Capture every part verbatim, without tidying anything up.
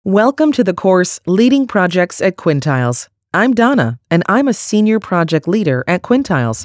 Welcome to the course Leading Projects at Quintiles. I'm Donna, and I'm a senior project leader at Quintiles.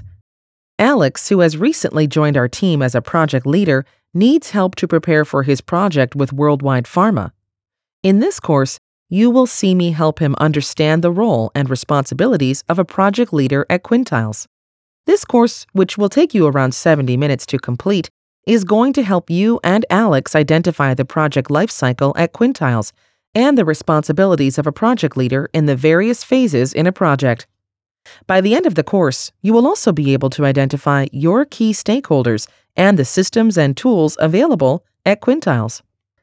Alex, who has recently joined our team as a project leader, needs help to prepare for his project with Worldwide Pharma. In this course, you will see me help him understand the role and responsibilities of a project leader at Quintiles. This course, which will take you around seventy minutes to complete, is going to help you and Alex identify the project lifecycle at Quintiles and the responsibilities of a project leader in the various phases in a project. By the end of the course, you will also be able to identify your key stakeholders and the systems and tools available at Quintiles.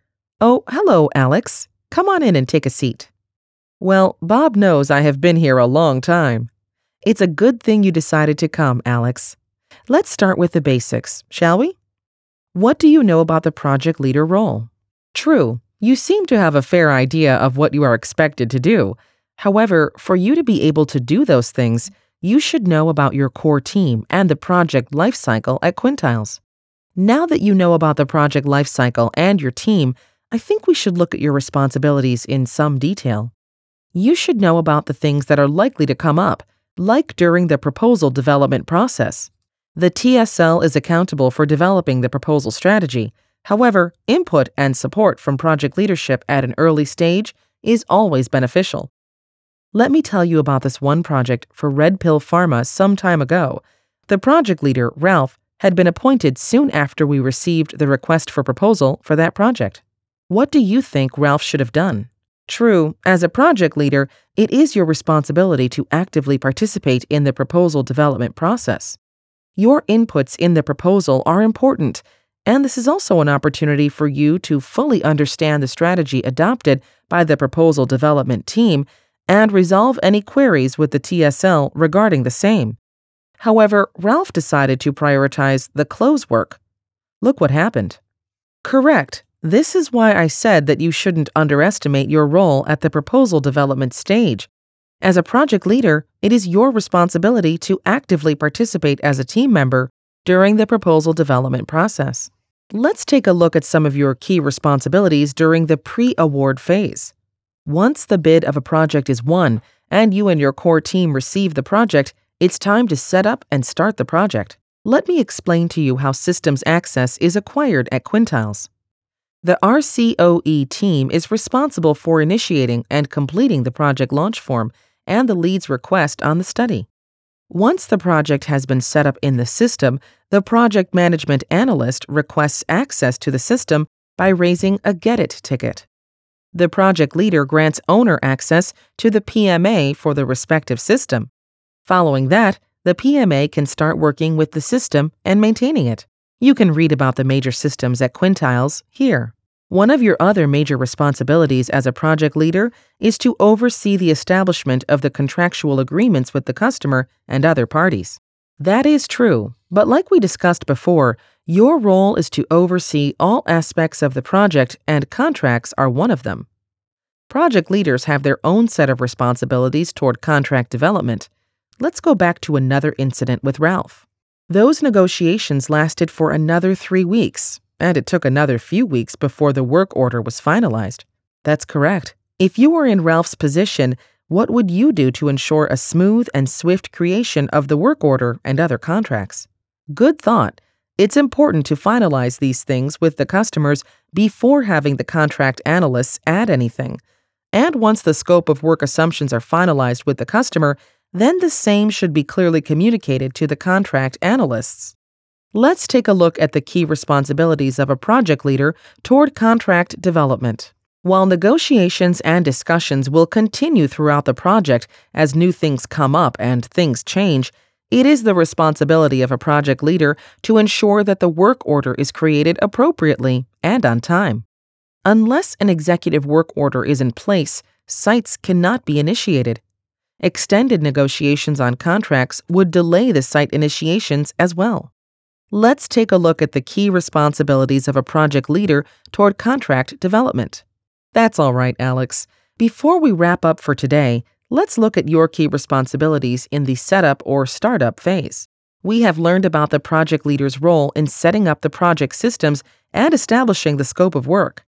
Oh, hello, Alex. Come on in and take a seat. Well, Bob knows I have been here a long time. It's a good thing you decided to come, Alex. Let's start with the basics, shall we? What do you know about the project leader role? True. You seem to have a fair idea of what you are expected to do. However, for you to be able to do those things, you should know about your core team and the project lifecycle at Quintiles. Now that you know about the project lifecycle and your team, I think we should look at your responsibilities in some detail. You should know about the things that are likely to come up, like during the proposal development process. The T S L is accountable for developing the proposal strategy. However, input and support from project leadership at an early stage is always beneficial. Let me tell you about this one project for Red Pill Pharma some time ago. The project leader, Ralph, had been appointed soon after we received the request for proposal for that project. What do you think Ralph should have done? True, as a project leader, it is your responsibility to actively participate in the proposal development process. Your inputs in the proposal are important, and this is also an opportunity for you to fully understand the strategy adopted by the proposal development team and resolve any queries with the T S L regarding the same. However, Ralph decided to prioritize the close work. Look what happened. Correct. This is why I said that you shouldn't underestimate your role at the proposal development stage. As a project leader, it is your responsibility to actively participate as a team member during the proposal development process. Let's take a look at some of your key responsibilities during the pre-award phase. Once the bid of a project is won and you and your core team receive the project, it's time to set up and start the project. Let me explain to you how systems access is acquired at Quintiles. The R C O E team is responsible for initiating and completing the project launch form and the lead's request on the study. Once the project has been set up in the system, the project management analyst requests access to the system by raising a Get It ticket. The project leader grants owner access to the P M A for the respective system. Following that, the P M A can start working with the system and maintaining it. You can read about the major systems at Quintiles here. One of your other major responsibilities as a project leader is to oversee the establishment of the contractual agreements with the customer and other parties. That is true, but like we discussed before, your role is to oversee all aspects of the project, and contracts are one of them. Project leaders have their own set of responsibilities toward contract development. Let's go back to another incident with Ralph. Those negotiations lasted for another three weeks. And it took another few weeks before the work order was finalized. That's correct. If you were in Ralph's position, what would you do to ensure a smooth and swift creation of the work order and other contracts? Good thought. It's important to finalize these things with the customers before having the contract analysts add anything. And once the scope of work assumptions are finalized with the customer, then the same should be clearly communicated to the contract analysts. Let's take a look at the key responsibilities of a project leader toward contract development. While negotiations and discussions will continue throughout the project as new things come up and things change, it is the responsibility of a project leader to ensure that the work order is created appropriately and on time. Unless an executive work order is in place, sites cannot be initiated. Extended negotiations on contracts would delay the site initiations as well. Let's take a look at the key responsibilities of a project leader toward contract development. That's all right, Alex. Before we wrap up for today, let's look at your key responsibilities in the setup or startup phase. We have learned about the project leader's role in setting up the project systems and establishing the scope of work.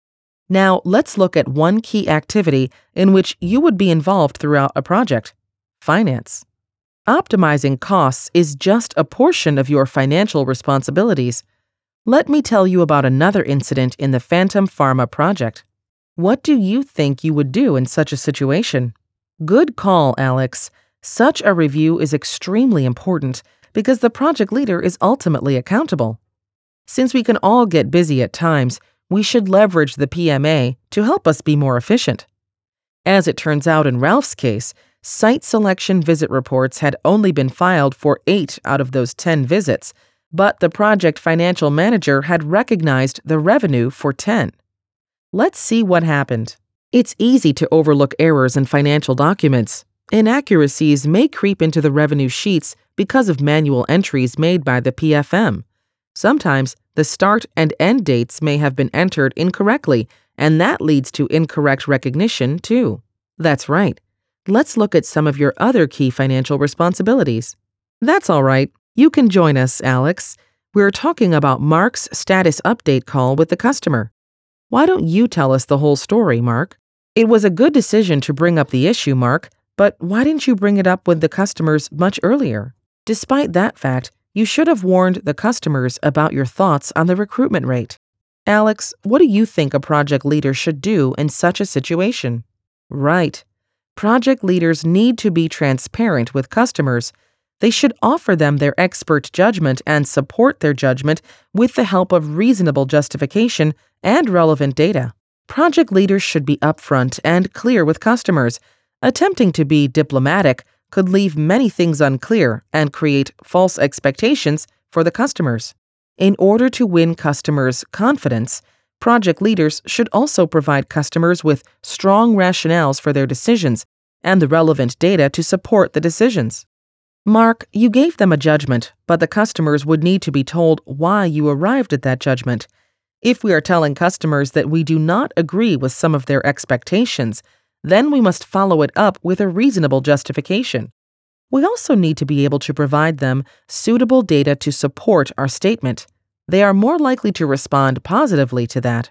Now, let's look at one key activity in which you would be involved throughout a project: finance. Optimizing costs is just a portion of your financial responsibilities. Let me tell you about another incident in the Phantom Pharma project. What do you think you would do in such a situation? Good call, Alex. Such a review is extremely important because the project leader is ultimately accountable. Since we can all get busy at times, we should leverage the P M A to help us be more efficient. As it turns out in Ralph's case, site selection visit reports had only been filed for eight out of those ten visits, but the project financial manager had recognized the revenue for ten. Let's see what happened. It's easy to overlook errors in financial documents. Inaccuracies may creep into the revenue sheets because of manual entries made by the P F M. Sometimes the start and end dates may have been entered incorrectly, and that leads to incorrect recognition, too. That's right. Let's look at some of your other key financial responsibilities. That's all right. You can join us, Alex. We're talking about Mark's status update call with the customer. Why don't you tell us the whole story, Mark? It was a good decision to bring up the issue, Mark, but why didn't you bring it up with the customers much earlier? Despite that fact, you should have warned the customers about your thoughts on the recruitment rate. Alex, what do you think a project leader should do in such a situation? Right. Project leaders need to be transparent with customers. They should offer them their expert judgment and support their judgment with the help of reasonable justification and relevant data. Project leaders should be upfront and clear with customers. Attempting to be diplomatic could leave many things unclear and create false expectations for the customers. In order to win customers' confidence, project leaders should also provide customers with strong rationales for their decisions and the relevant data to support the decisions. Mark, you gave them a judgment, but the customers would need to be told why you arrived at that judgment. If we are telling customers that we do not agree with some of their expectations, then we must follow it up with a reasonable justification. We also need to be able to provide them suitable data to support our statement. They are more likely to respond positively to that.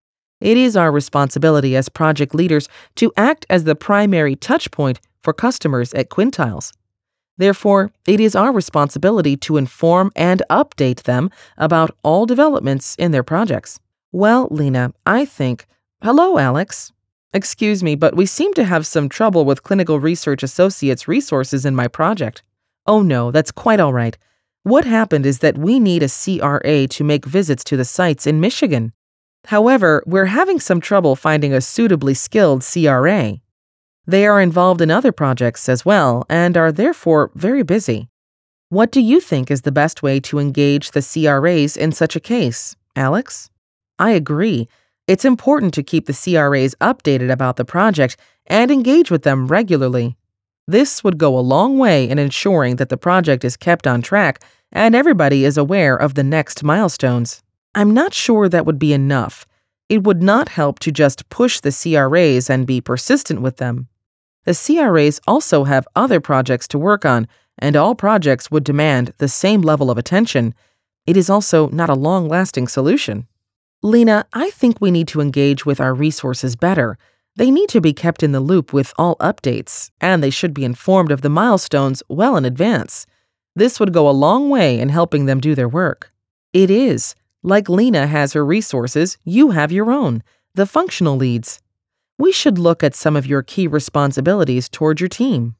It is our responsibility as project leaders to act as the primary touchpoint for customers at Quintiles. Therefore, it is our responsibility to inform and update them about all developments in their projects. Well, Lena, I think... Hello, Alex. Excuse me, but we seem to have some trouble with Clinical Research Associates resources in my project. Oh no, that's quite all right. What happened is that we need a C R A to make visits to the sites in Michigan. However, we're having some trouble finding a suitably skilled C R A. They are involved in other projects as well and are therefore very busy. What do you think is the best way to engage the C R As in such a case, Alex? I agree. It's important to keep the C R As updated about the project and engage with them regularly. This would go a long way in ensuring that the project is kept on track and everybody is aware of the next milestones. I'm not sure that would be enough. It would not help to just push the C R As and be persistent with them. The C R As also have other projects to work on, and all projects would demand the same level of attention. It is also not a long-lasting solution. Lena, I think we need to engage with our resources better. They need to be kept in the loop with all updates, and they should be informed of the milestones well in advance. This would go a long way in helping them do their work. It is. Like Lena has her resources, you have your own, the functional leads. We should look at some of your key responsibilities toward your team.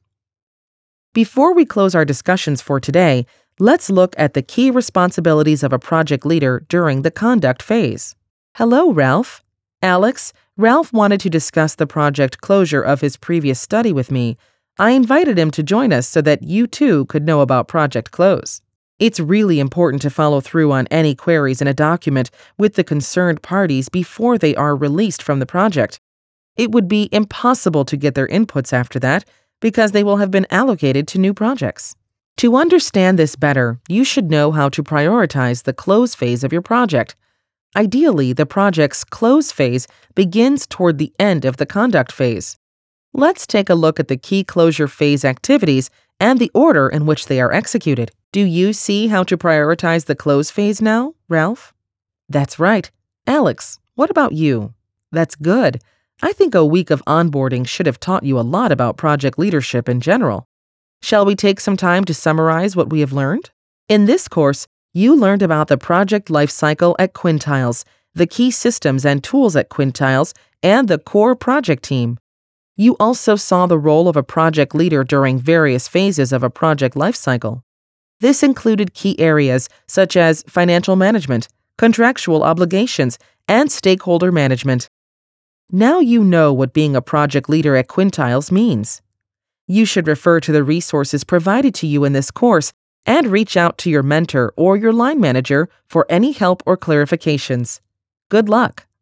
Before we close our discussions for today, let's look at the key responsibilities of a project leader during the conduct phase. Hello, Ralph. Alex, Ralph wanted to discuss the project closure of his previous study with me. I invited him to join us so that you too could know about Project Close. It's really important to follow through on any queries in a document with the concerned parties before they are released from the project. It would be impossible to get their inputs after that because they will have been allocated to new projects. To understand this better, you should know how to prioritize the close phase of your project. Ideally, the project's close phase begins toward the end of the conduct phase. Let's take a look at the key closure phase activities and the order in which they are executed. Do you see how to prioritize the close phase now, Ralph? That's right. Alex, what about you? That's good. I think a week of onboarding should have taught you a lot about project leadership in general. Shall we take some time to summarize what we have learned? In this course, you learned about the project lifecycle at Quintiles, the key systems and tools at Quintiles, and the core project team. You also saw the role of a project leader during various phases of a project lifecycle. This included key areas such as financial management, contractual obligations, and stakeholder management. Now you know what being a project leader at Quintiles means. You should refer to the resources provided to you in this course and reach out to your mentor or your line manager for any help or clarifications. Good luck!